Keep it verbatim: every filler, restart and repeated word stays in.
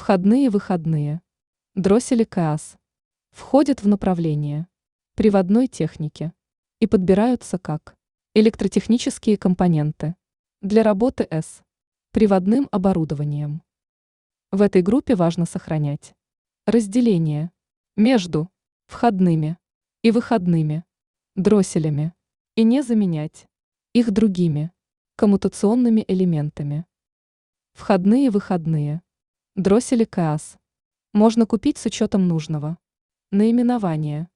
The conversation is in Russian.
Входные выходные. Дроссели КААС. Входят в направление приводной техники и подбираются как электротехнические компоненты для работы с приводным оборудованием. В этой группе важно сохранять разделение между входными и выходными дросселями и не заменять их другими коммутационными элементами. Входные выходные. Дроссели КААС можно купить с учетом нужного наименования